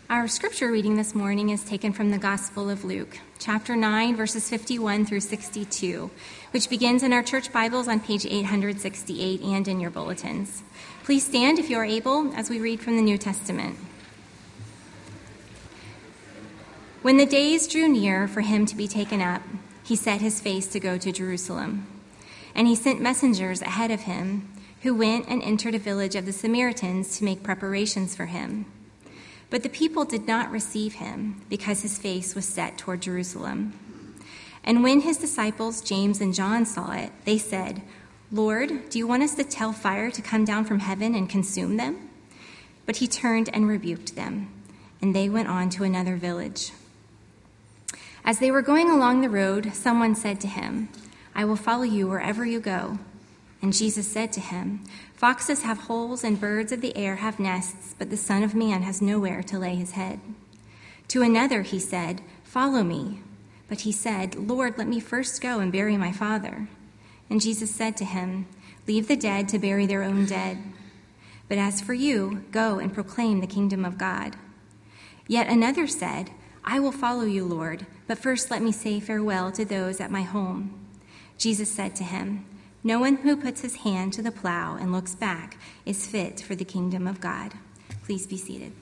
Our scripture reading this morning is taken from the Gospel of Luke, chapter 9, verses 51 through 62, which begins in our church Bibles on page 868 and in your bulletins. Please stand if you are able as we read from the New Testament. When the days drew near for him to be taken up, he set his face to go to Jerusalem. And he sent messengers ahead of him, who went and entered a village of the Samaritans to make preparations for him. But the people did not receive him, because his face was set toward Jerusalem. And when his disciples James and John saw it, they said, "Lord, do you want us to tell fire to come down from heaven and consume them?" But he turned and rebuked them, and they went on to another village. As they were going along the road, someone said to him, "I will follow you wherever you go." And Jesus said to him, "Foxes have holes and birds of the air have nests, but the Son of Man has nowhere to lay his head." To another he said, "Follow me." But he said, "Lord, let me first go and bury my father." And Jesus said to him, "Leave the dead to bury their own dead. But as for you, go and proclaim the kingdom of God." Yet another said, "I will follow you, Lord, but first let me say farewell to those at my home." Jesus said to him, "No one who puts his hand to the plow and looks back is fit for the kingdom of God." Please be seated.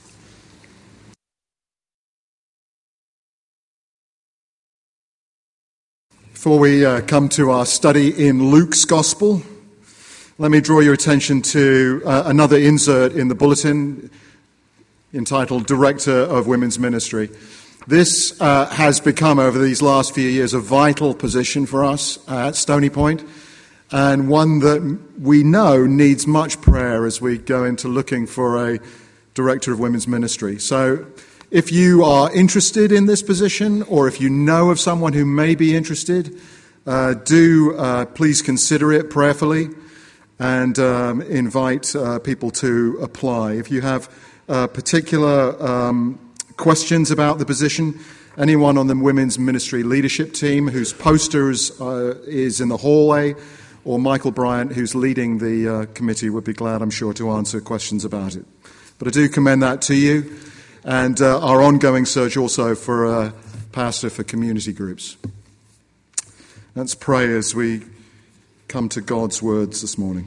Before we come to our study in Luke's Gospel, let me draw your attention to another insert in the bulletin entitled Director of Women's Ministry. This has become, over these last few years, a vital position for us at Stony Point, and one that we know needs much prayer as we go into looking for a Director of Women's Ministry. So if you are interested in this position, or if you know of someone who may be interested, please consider it prayerfully and invite people to apply. If you have particular questions about the position, anyone on the Women's Ministry Leadership Team whose posters is in the hallway, or Michael Bryant, who's leading the committee, would be glad, I'm sure, to answer questions about it. But I do commend that to you, and our ongoing search also for a pastor for community groups. Let's pray as we come to God's words this morning.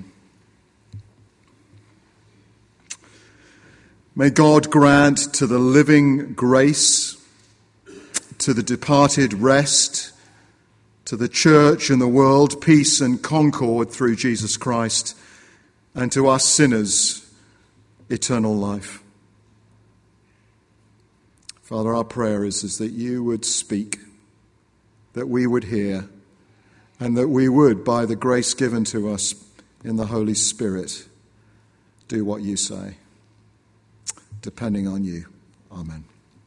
May God grant to the living grace, to the departed rest, to the church and the world peace and concord through Jesus Christ, and to us sinners eternal life. Father, our prayer is that you would speak, that we would hear, and that we would, by the grace given to us in the Holy Spirit, do what you say, depending on you. Amen.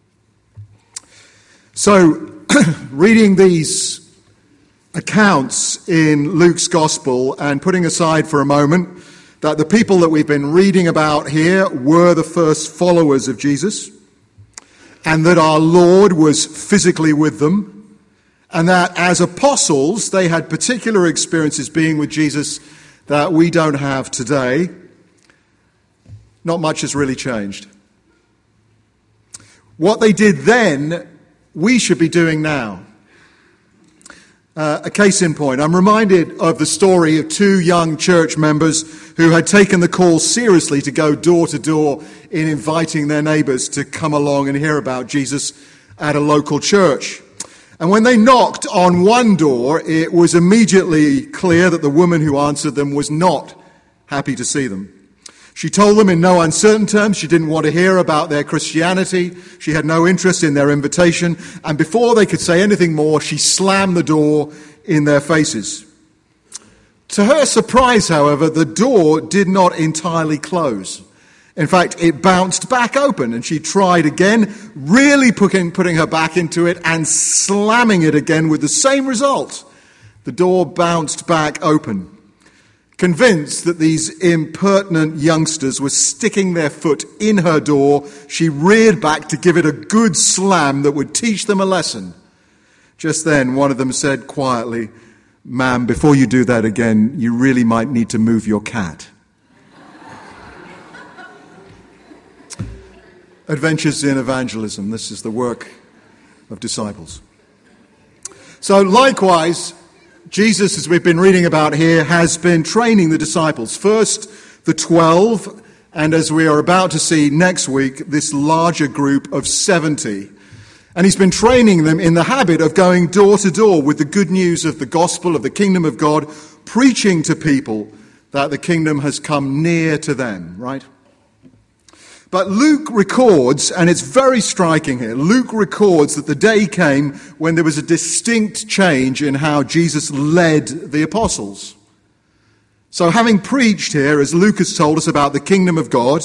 So, reading these accounts in Luke's Gospel and putting aside for a moment that the people that we've been reading about here were the first followers of Jesus, and that our Lord was physically with them, and that as apostles they had particular experiences being with Jesus that we don't have today, not much has really changed. What they did then, we should be doing now. A case in point, I'm reminded of the story of two young church members who had taken the call seriously to go door to door in inviting their neighbours to come along and hear about Jesus at a local church. And when they knocked on one door, it was immediately clear that the woman who answered them was not happy to see them. She told them in no uncertain terms she didn't want to hear about their Christianity. She had no interest in their invitation. And before they could say anything more, she slammed the door in their faces. To her surprise, however, the door did not entirely close. In fact, it bounced back open, and she tried again, really putting her back into it and slamming it again with the same result. The door bounced back open. Convinced that these impertinent youngsters were sticking their foot in her door, she reared back to give it a good slam that would teach them a lesson. Just then, one of them said quietly, "Ma'am, before you do that again, you really might need to move your cat." Adventures in Evangelism. This is the work of disciples. So likewise, Jesus, as we've been reading about here, has been training the disciples. First, the 12, and as we are about to see next week, this larger group of 70. And he's been training them in the habit of going door to door with the good news of the gospel of the kingdom of God, preaching to people that the kingdom has come near to them, right? But Luke records, and it's very striking here, Luke records that the day came when there was a distinct change in how Jesus led the apostles. So having preached here, as Luke has told us, about the kingdom of God,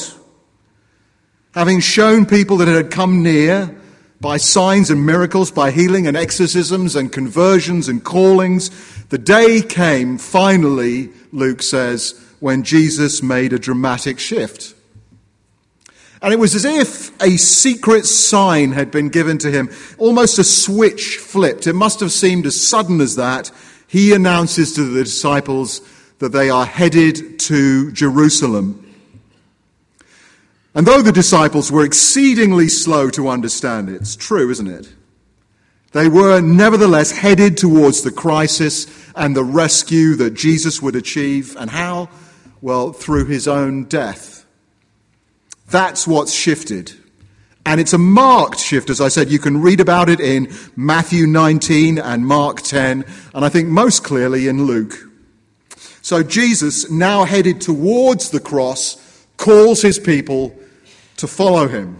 having shown people that it had come near by signs and miracles, by healing and exorcisms and conversions and callings, the day came, finally, Luke says, when Jesus made a dramatic shift. And it was as if a secret sign had been given to him, almost a switch flipped. It must have seemed as sudden as that. He announces to the disciples that they are headed to Jerusalem. And though the disciples were exceedingly slow to understand it, it's true, isn't it? They were nevertheless headed towards the crisis and the rescue that Jesus would achieve. And how? Well, through his own death. That's what's shifted. And it's a marked shift, as I said. You can read about it in Matthew 19 and Mark 10, and I think most clearly in Luke. So Jesus, now headed towards the cross, calls his people to follow him.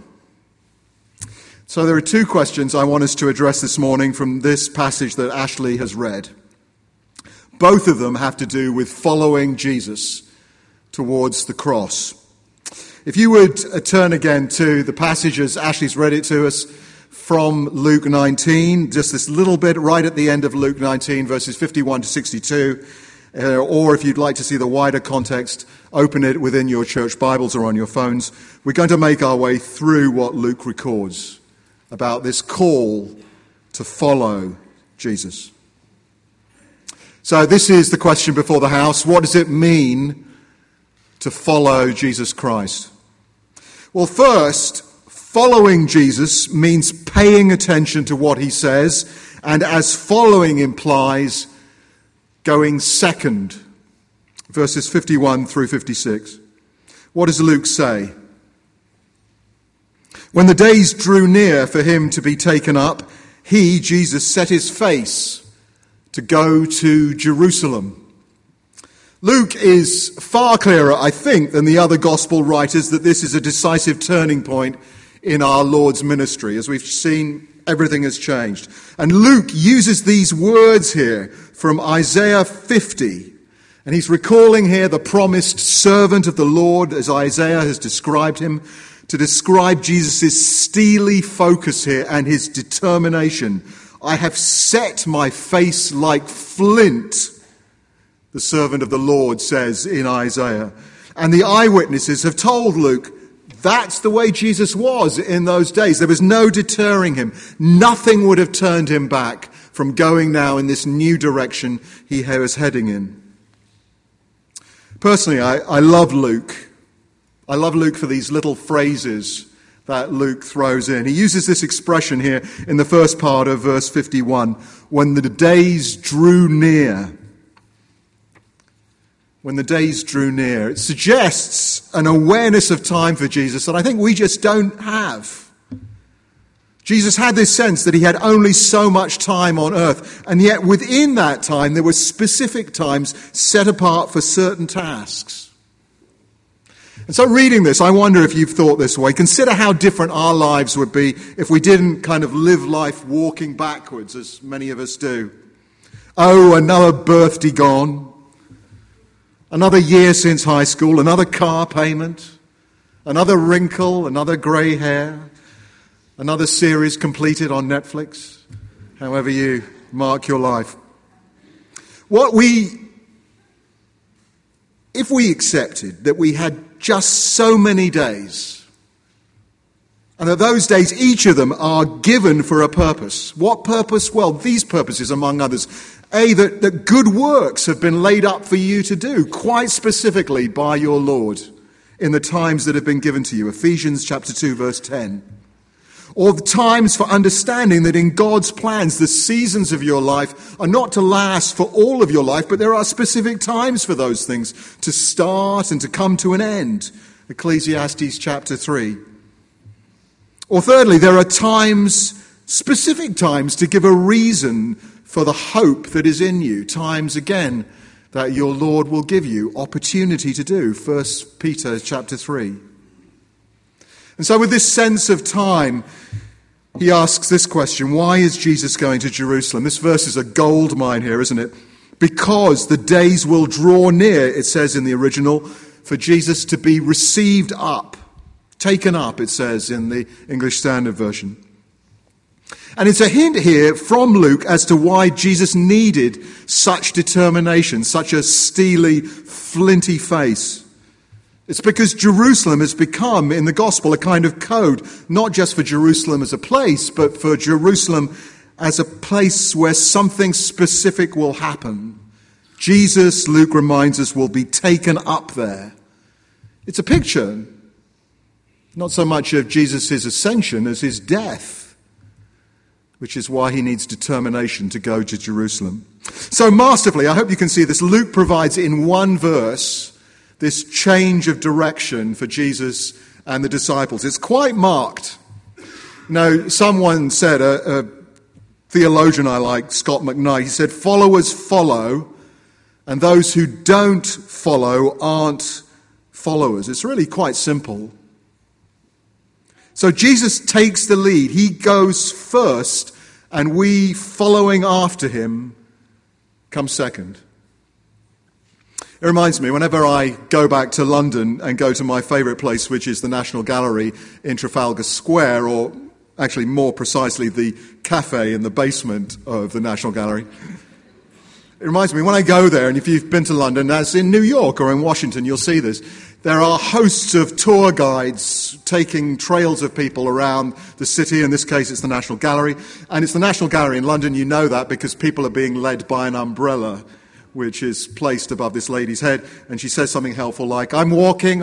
So there are two questions I want us to address this morning from this passage that Ashley has read. Both of them have to do with following Jesus towards the cross. If you would turn again to the passages, Ashley's read it to us from Luke 19, just this little bit right at the end of Luke 19, verses 51 to 62. Or if you'd like to see the wider context, open it within your church Bibles or on your phones. We're going to make our way through what Luke records about this call to follow Jesus. So this is the question before the house. What does it mean to follow Jesus Christ? Well, first, following Jesus means paying attention to what he says, and as following implies, going second. Verses 51 through 56. What does Luke say? When the days drew near for him to be taken up, he, Jesus, set his face to go to Jerusalem. Luke is far clearer, I think, than the other gospel writers that this is a decisive turning point in our Lord's ministry. As we've seen, everything has changed. And Luke uses these words here from Isaiah 50. And he's recalling here the promised servant of the Lord, as Isaiah has described him, to describe Jesus' steely focus here and his determination. I have set my face like flint, the servant of the Lord says in Isaiah. And the eyewitnesses have told Luke, that's the way Jesus was in those days. There was no deterring him. Nothing would have turned him back from going now in this new direction he was heading in. Personally, I love Luke. I love Luke for these little phrases that Luke throws in. He uses this expression here in the first part of verse 51, when the days drew near. When the days drew near. It suggests an awareness of time for Jesus that I think we just don't have. Jesus had this sense that he had only so much time on earth, and yet within that time there were specific times set apart for certain tasks. And so reading this, I wonder if you've thought this way. Consider how different our lives would be if we didn't kind of live life walking backwards, as many of us do. Oh, another birthday gone. Another year since high school, another car payment, another wrinkle, another grey hair, another series completed on Netflix, however you mark your life. If we accepted that we had just so many days, and that those days, each of them are given for a purpose. What purpose? Well, these purposes, among others. A, that good works have been laid up for you to do, quite specifically by your Lord in the times that have been given to you. Ephesians chapter 2, verse 10. Or the times for understanding that in God's plans, the seasons of your life are not to last for all of your life, but there are specific times for those things to start and to come to an end. Ecclesiastes chapter 3. Or thirdly, there are times, specific times, to give a reason for the hope that is in you. Times, again, that your Lord will give you opportunity to do. 1 Peter chapter 3. And so with this sense of time, he asks this question: why is Jesus going to Jerusalem? This verse is a gold mine here, isn't it? Because the days will draw near, it says in the original, for Jesus to be received up, taken up, it says in the English Standard Version. And it's a hint here from Luke as to why Jesus needed such determination, such a steely, flinty face. It's because Jerusalem has become, in the gospel, a kind of code, not just for Jerusalem as a place, but for Jerusalem as a place where something specific will happen. Jesus, Luke reminds us, will be taken up there. It's a picture, not so much of Jesus' ascension as his death, which is why he needs determination to go to Jerusalem. So masterfully, I hope you can see this, Luke provides in one verse this change of direction for Jesus and the disciples. It's quite marked. Now, someone said, a theologian I like, Scott McKnight, he said, followers follow, and those who don't follow aren't followers. It's really quite simple. So Jesus takes the lead. He goes first, and we, following after him, come second. It reminds me, whenever I go back to London and go to my favourite place, which is the National Gallery in Trafalgar Square, or actually more precisely the cafe in the basement of the National Gallery. It reminds me, when I go there, and if you've been to London, as in New York or in Washington, you'll see this, there are hosts of tour guides taking trails of people around the city. In this case, it's the National Gallery. And it's the National Gallery in London, you know that, because people are being led by an umbrella, which is placed above this lady's head, and she says something helpful like, I'm walking.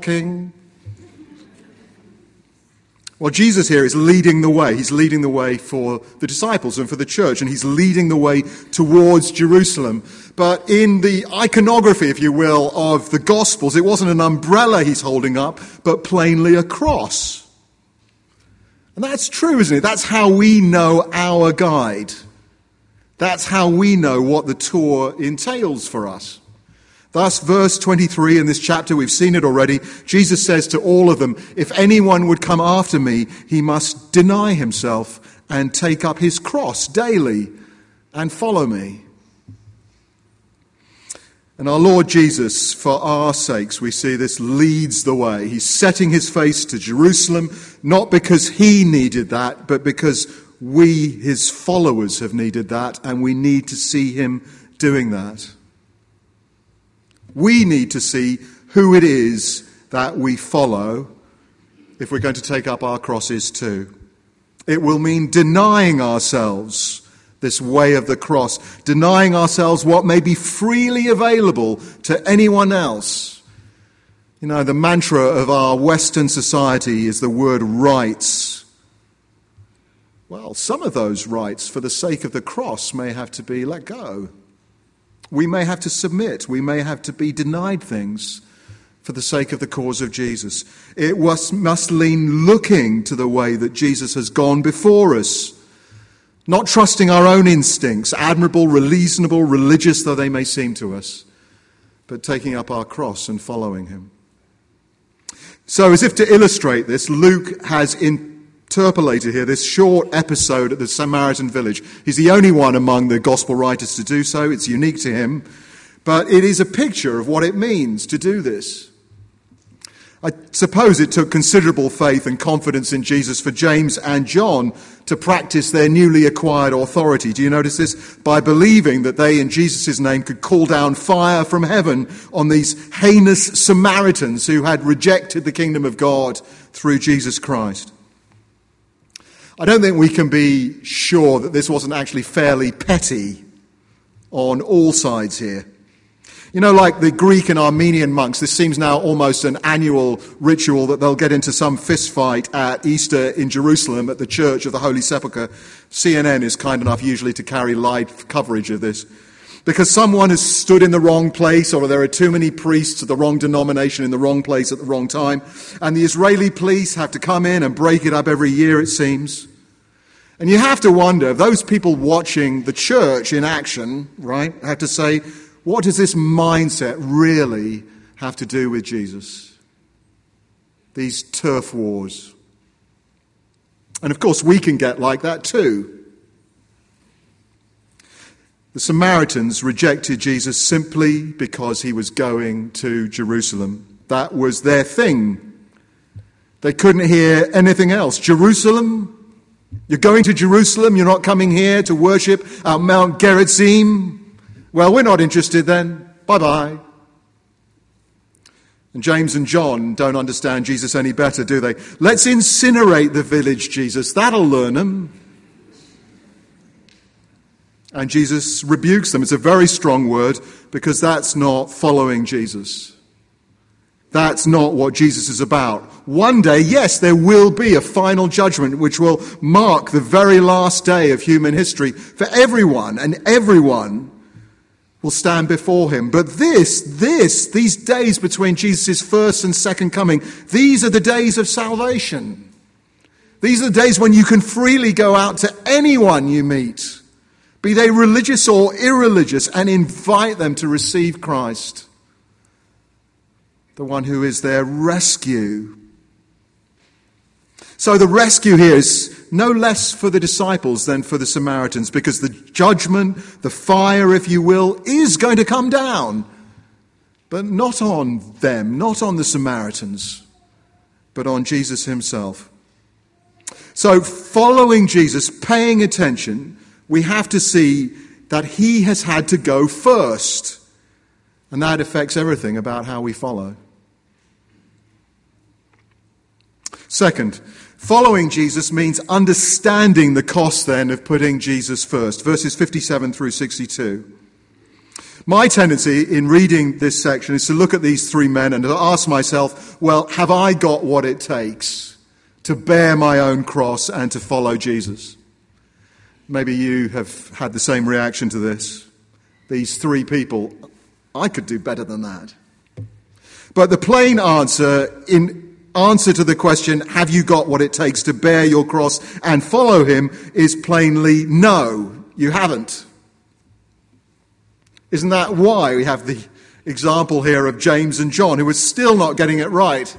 Well, Jesus here is leading the way. He's leading the way for the disciples and for the church, and he's leading the way towards Jerusalem. But in the iconography, if you will, of the Gospels, it wasn't an umbrella he's holding up, but plainly a cross. And that's true, isn't it? That's how we know our guide. That's how we know what the tour entails for us. Thus, verse 23 in this chapter, we've seen it already. Jesus says to all of them, if anyone would come after me, he must deny himself and take up his cross daily and follow me. And our Lord Jesus, for our sakes, we see this, leads the way. He's setting his face to Jerusalem, not because he needed that, but because we, his followers, have needed that, and we need to see him doing that. We need to see who it is that we follow if we're going to take up our crosses too. It will mean denying ourselves this way of the cross, denying ourselves what may be freely available to anyone else. You know, the mantra of our Western society is the word rights. Well, some of those rights, for the sake of the cross, may have to be let go. We may have to submit. We may have to be denied things for the sake of the cause of Jesus. It must lean looking to the way that Jesus has gone before us, not trusting our own instincts, admirable, reasonable, religious though they may seem to us, but taking up our cross and following him. So, as if to illustrate this, Luke has interpolated here this short episode at the Samaritan village. He's the only one among the gospel writers to do so. It's unique to him. But it is a picture of what it means to do this. I suppose it took considerable faith and confidence in Jesus for James and John to practice their newly acquired authority. Do you notice this? By believing that they, in Jesus' name, could call down fire from heaven on these heinous Samaritans who had rejected the kingdom of God through Jesus Christ. I don't think we can be sure that this wasn't actually fairly petty on all sides here. You know, like the Greek and Armenian monks, this seems now almost an annual ritual that they'll get into some fist fight at Easter in Jerusalem at the Church of the Holy Sepulchre. CNN is kind enough usually to carry live coverage of this. Because someone has stood in the wrong place, or there are too many priests of the wrong denomination in the wrong place at the wrong time. And the Israeli police have to come in and break it up every year, it seems. And you have to wonder, those people watching the church in action, right, have to say, what does this mindset really have to do with Jesus? These turf wars. And of course, we can get like that too. The Samaritans rejected Jesus simply because he was going to Jerusalem. That was their thing. They couldn't hear anything else. Jerusalem? You're going to Jerusalem? You're not coming here to worship at Mount Gerizim? Well, we're not interested then. Bye-bye. And James and John don't understand Jesus any better, do they? Let's incinerate the village, Jesus. That'll learn them. And Jesus rebukes them. It's a very strong word because that's not following Jesus. That's not what Jesus is about. One day, yes, there will be a final judgment which will mark the very last day of human history for everyone, and everyone will stand before him. But these days between Jesus' first and second coming, these are the days of salvation. These are the days when you can freely go out to anyone you meet, be they religious or irreligious, and invite them to receive Christ, the one who is their rescue. So the rescue here is no less for the disciples than for the Samaritans, because the judgment, the fire, if you will, is going to come down. But not on them, not on the Samaritans, but on Jesus himself. So following Jesus, paying attention, we have to see that he has had to go first. And that affects everything about how we follow. Second, following Jesus means understanding the cost then of putting Jesus first. Verses 57 through 62. My tendency in reading this section is to look at these three men and to ask myself, well, have I got what it takes to bear my own cross and to follow Jesus? Maybe you have had the same reaction to this. These three people, I could do better than that. But the plain answer in answer to the question, have you got what it takes to bear your cross and follow him, is plainly no, you haven't. Isn't that why we have the example here of James and John, who are still not getting it right?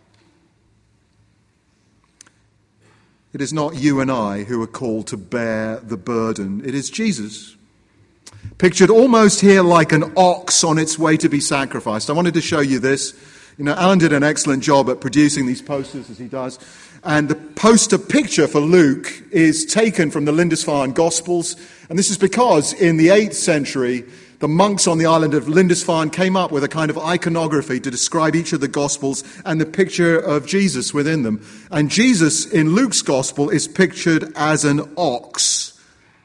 It is not you and I who are called to bear the burden. It is Jesus. Pictured almost here like an ox on its way to be sacrificed. I wanted to show you this. You know, Alan did an excellent job at producing these posters, as he does. And the poster picture for Luke is taken from the Lindisfarne Gospels. And this is because in the 8th century, the monks on the island of Lindisfarne came up with a kind of iconography to describe each of the Gospels and the picture of Jesus within them. And Jesus in Luke's Gospel is pictured as an ox.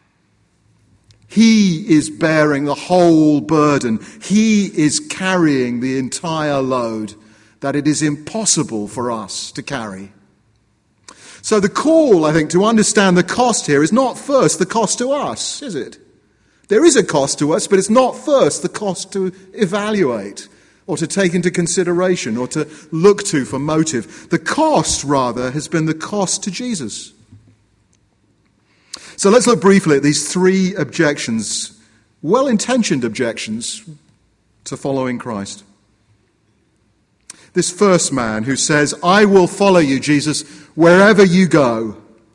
He is bearing the whole burden. He is carrying the entire load that it is impossible for us to carry. So the call, I think, to understand the cost here is not first the cost to us, is it? There is a cost to us, but it's not first the cost to evaluate or to take into consideration or to look to for motive. The cost, rather, has been the cost to Jesus. So let's look briefly at these three objections, well-intentioned objections to following Christ. This first man who says, I will follow you, Jesus, wherever you go.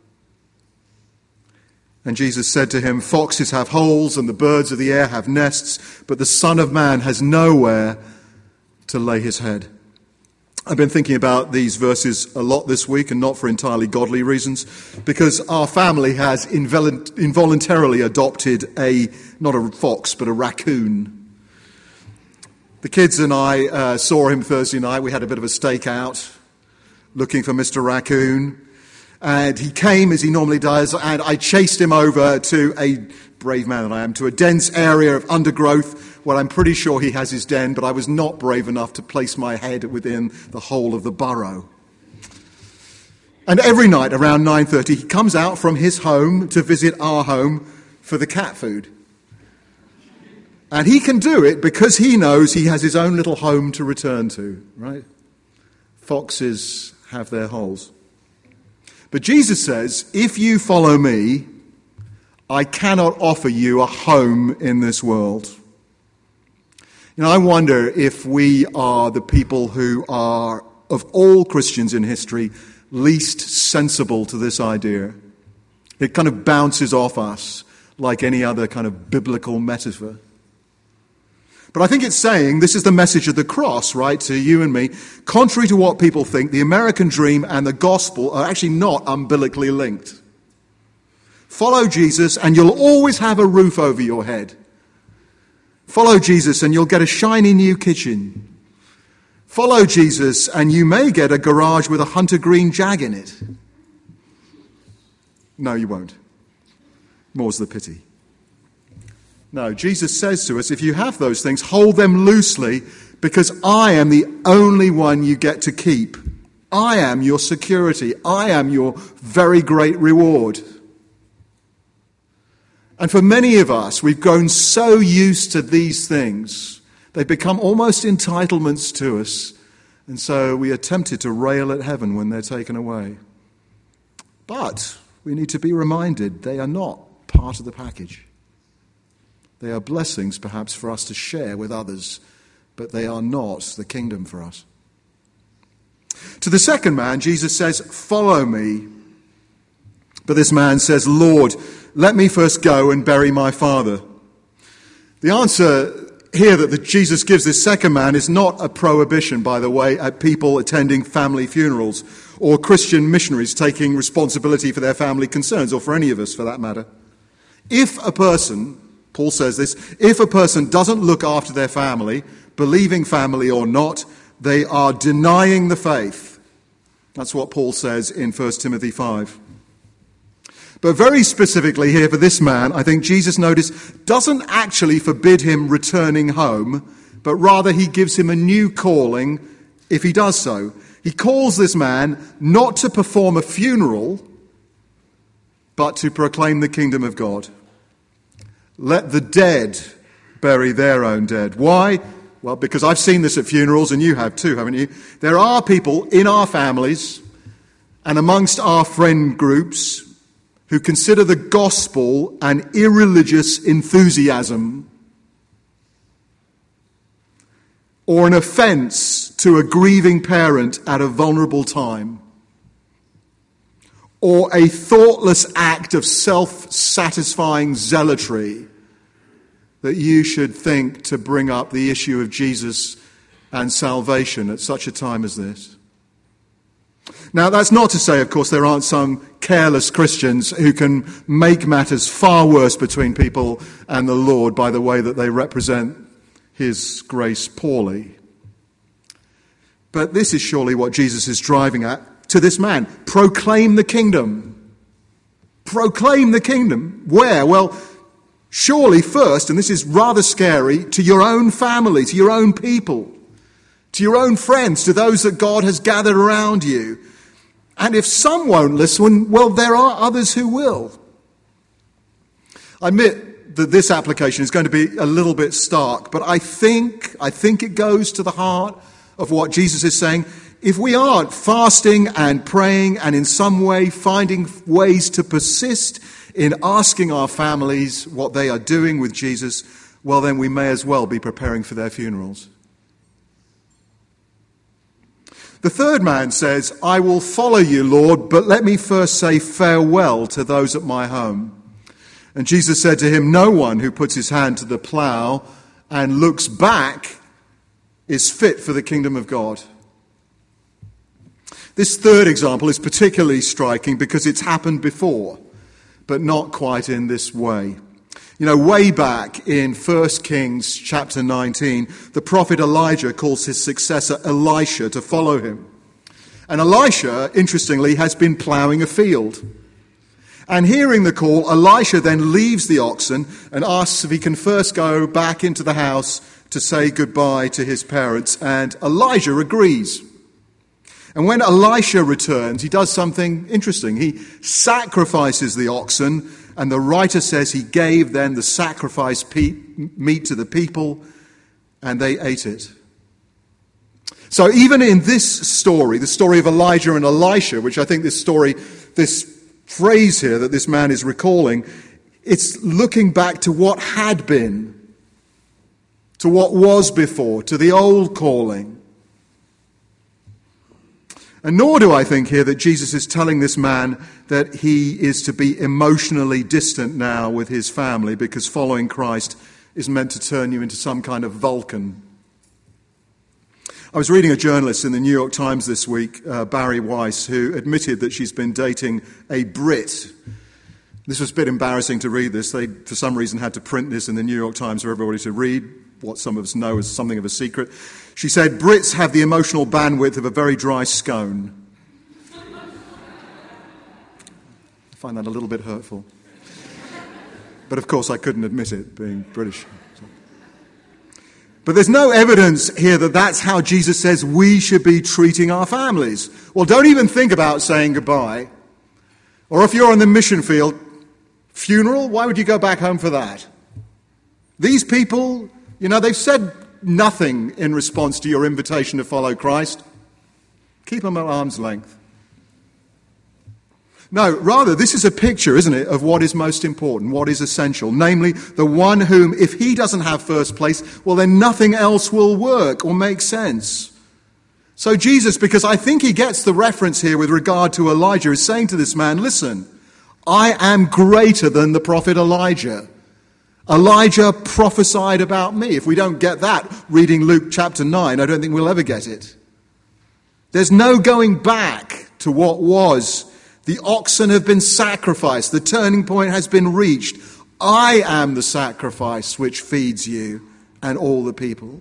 And Jesus said to him, foxes have holes and the birds of the air have nests, but the Son of Man has nowhere to lay his head. I've been thinking about these verses a lot this week, and not for entirely godly reasons, because our family has involuntarily adopted not a fox, but a raccoon. The kids and I saw him Thursday night. We had a bit of a stakeout looking for Mr. Raccoon. And he came, as he normally does, and I chased him over to, a brave man that I am, to a dense area of undergrowth where I'm pretty sure he has his den, but I was not brave enough to place my head within the hole of the burrow. And every night around 9:30, he comes out from his home to visit our home for the cat food. And he can do it because he knows he has his own little home to return to, right? Foxes have their holes. But Jesus says, if you follow me, I cannot offer you a home in this world. I wonder if we are the people who are, of all Christians in history, least sensible to this idea. It kind of bounces off us like any other kind of biblical metaphor. But I think it's saying this is the message of the cross, right, to you and me. Contrary to what people think, the American dream and the gospel are actually not umbilically linked. Follow Jesus and you'll always have a roof over your head. Follow Jesus and you'll get a shiny new kitchen. Follow Jesus and you may get a garage with a Hunter Green Jag in it. No, you won't. More's the pity. No, Jesus says to us, if you have those things, hold them loosely, because I am the only one you get to keep. I am your security. I am your very great reward. And for many of us, we've grown so used to these things, they've become almost entitlements to us, and so we are tempted to rail at heaven when they're taken away. But we need to be reminded they are not part of the package. They are blessings, perhaps, for us to share with others, but they are not the kingdom for us. To the second man, Jesus says, follow me. But this man says, Lord, let me first go and bury my father. The answer here that Jesus gives this second man is not a prohibition, by the way, at people attending family funerals or Christian missionaries taking responsibility for their family concerns, or for any of us for that matter. If a person, Paul says this, if a person doesn't look after their family, believing family or not, they are denying the faith. That's what Paul says in 1 Timothy 5. But very specifically here for this man, I think Jesus, notice, doesn't actually forbid him returning home, but rather he gives him a new calling if he does so. He calls this man not to perform a funeral, but to proclaim the kingdom of God. Let the dead bury their own dead. Why? Well, because I've seen this at funerals, and you have too, haven't you? There are people in our families and amongst our friend groups who consider the gospel an irreligious enthusiasm or an offence to a grieving parent at a vulnerable time, or a thoughtless act of self-satisfying zealotry that you should think to bring up the issue of Jesus and salvation at such a time as this. Now, that's not to say, of course, there aren't some careless Christians who can make matters far worse between people and the Lord by the way that they represent his grace poorly. But this is surely what Jesus is driving at to this man. Proclaim the kingdom. Proclaim the kingdom. Where? Well, surely first, and this is rather scary, to your own family, to your own people, to your own friends, to those that God has gathered around you. And if some won't listen, well, there are others who will. I admit that this application is going to be a little bit stark, but I think it goes to the heart of what Jesus is saying. If we aren't fasting and praying and in some way finding ways to persist in asking our families what they are doing with Jesus, well, then we may as well be preparing for their funerals. The third man says, I will follow you, Lord, but let me first say farewell to those at my home. And Jesus said to him, no one who puts his hand to the plough and looks back is fit for the kingdom of God. This third example is particularly striking because it's happened before, but not quite in this way. You know, way back in 1 Kings chapter 19, the prophet Elijah calls his successor Elisha to follow him. And Elisha, interestingly, has been ploughing a field. And hearing the call, Elisha then leaves the oxen and asks if he can first go back into the house to say goodbye to his parents. And Elijah agrees. And when Elisha returns, he does something interesting. He sacrifices the oxen, and the writer says he gave then the sacrifice meat to the people, and they ate it. So even in this story, the story of Elijah and Elisha, which I think this phrase here that this man is recalling, it's looking back to what had been, to what was before, to the old calling. And nor do I think here that Jesus is telling this man that he is to be emotionally distant now with his family, because following Christ is meant to turn you into some kind of Vulcan. I was reading a journalist in the New York Times this week, Barry Weiss, who admitted that she's been dating a Brit. This was a bit embarrassing to read this. They, for some reason, had to print this in the New York Times for everybody to read, what some of us know as something of a secret. She said, Brits have the emotional bandwidth of a very dry scone. I find that a little bit hurtful. But of course I couldn't admit it, being British. But there's no evidence here that that's how Jesus says we should be treating our families. Well, don't even think about saying goodbye. Or if you're on the mission field, funeral, why would you go back home for that? These people, they've said nothing in response to your invitation to follow Christ. Keep them at arm's length. No, rather, this is a picture, isn't it, of what is most important, what is essential, namely the one whom, if he doesn't have first place, well, then nothing else will work or make sense. So Jesus, because I think he gets the reference here with regard to Elijah, is saying to this man, listen, I am greater than the prophet Elijah. Elijah prophesied about me. If we don't get that reading Luke chapter 9, I don't think we'll ever get it. There's no going back to what was. The oxen have been sacrificed. The turning point has been reached. I am the sacrifice which feeds you and all the people.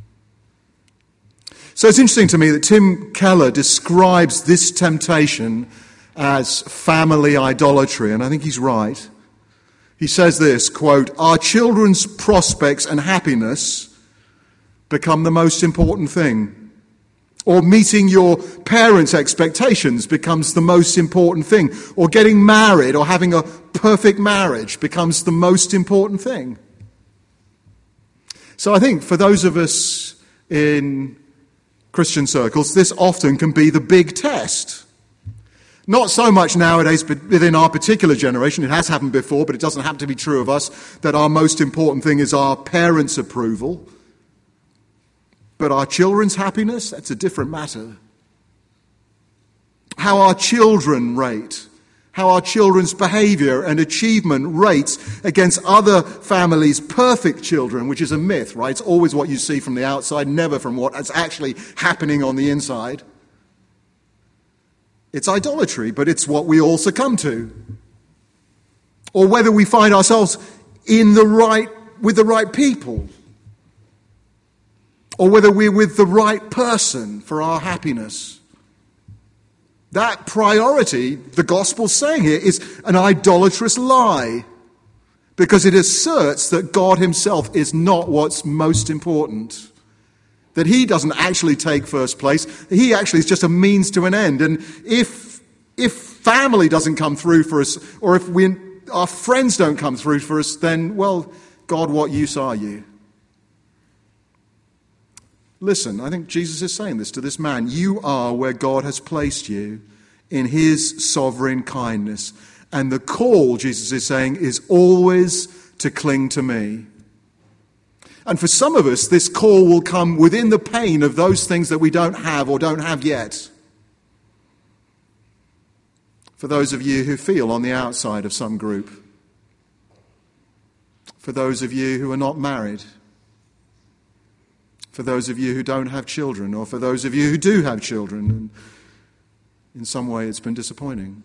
So it's interesting to me that Tim Keller describes this temptation as family idolatry, and I think he's right. He says this, quote, our children's prospects and happiness become the most important thing. Or meeting your parents' expectations becomes the most important thing. Or getting married or having a perfect marriage becomes the most important thing. So I think for those of us in Christian circles, this often can be the big test. Not so much nowadays, but within our particular generation, it has happened before, but it doesn't happen to be true of us, that our most important thing is our parents' approval. But our children's happiness, that's a different matter. How our children rate, how our children's behavior and achievement rates against other families' perfect children, which is a myth, right? It's always what you see from the outside, never from what is actually happening on the inside. It's idolatry, but it's what we all succumb to. Or whether we find ourselves with the right people. Or whether we're with the right person for our happiness. That priority, the gospel's saying here, is an idolatrous lie. Because it asserts that God himself is not what's most important. That he doesn't actually take first place. He actually is just a means to an end. And if family doesn't come through for us, or if our friends don't come through for us, then, well, God, what use are you? Listen, I think Jesus is saying this to this man. You are where God has placed you in his sovereign kindness. And the call, Jesus is saying, is always to cling to me. And for some of us, this call will come within the pain of those things that we don't have or don't have yet. For those of you who feel on the outside of some group. For those of you who are not married. For those of you who don't have children, or for those of you who do have children, and in some way it's been disappointing.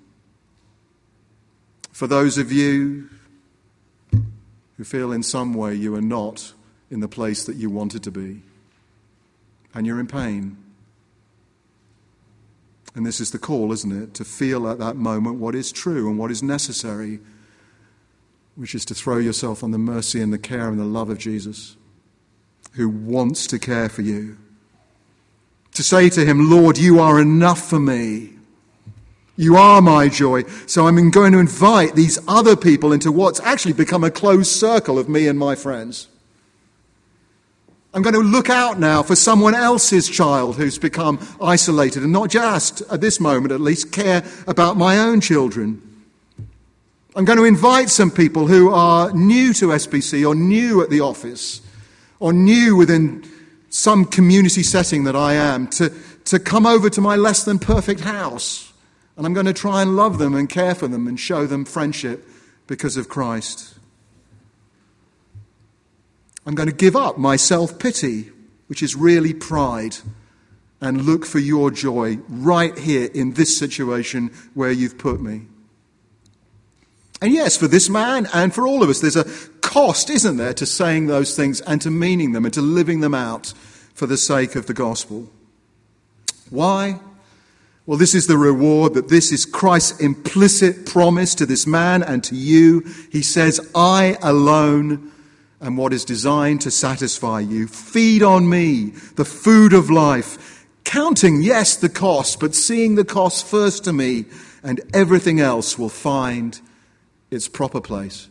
For those of you who feel in some way you are not in the place that you wanted to be, and you're in pain. And this is the call, isn't it? To feel at that moment what is true and what is necessary, which is to throw yourself on the mercy and the care and the love of Jesus, who wants to care for you. To say to him, Lord, you are enough for me. You are my joy. So I'm going to invite these other people into what's actually become a closed circle of me and my friends. I'm going to look out now for someone else's child who's become isolated and not just, at this moment at least, care about my own children. I'm going to invite some people who are new to SBC or new at the office or new within some community setting that I am to come over to my less than perfect house. And I'm going to try and love them and care for them and show them friendship because of Christ. I'm going to give up my self-pity, which is really pride, and look for your joy right here in this situation where you've put me. And yes, for this man and for all of us, there's a cost, isn't there, to saying those things and to meaning them and to living them out for the sake of the gospel. Why? Well, this is the reward, that this is Christ's implicit promise to this man and to you. He says, I alone am what is designed to satisfy you. Feed on me, the food of life, counting, yes, the cost, but seeing the cost first to me, and everything else will find its proper place.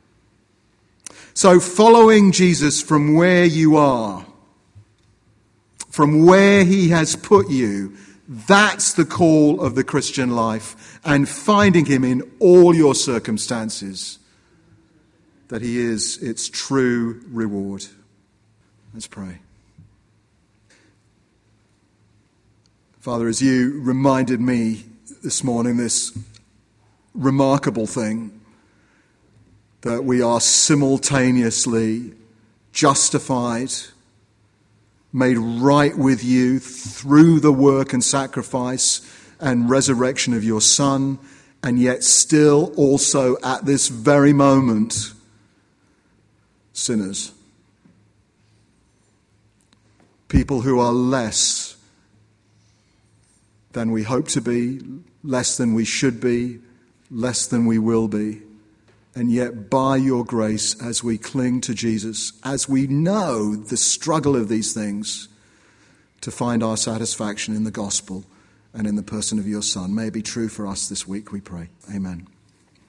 So following Jesus from where you are, from where he has put you, that's the call of the Christian life, and finding him in all your circumstances, that he is its true reward. Let's pray. Father, as you reminded me this morning, this remarkable thing, that we are simultaneously justified, made right with you through the work and sacrifice and resurrection of your Son, and yet still also at this very moment, sinners. People who are less than we hope to be, less than we should be, less than we will be. And yet by your grace, as we cling to Jesus, as we know the struggle of these things, to find our satisfaction in the gospel and in the person of your Son. May it be true for us this week, we pray. Amen.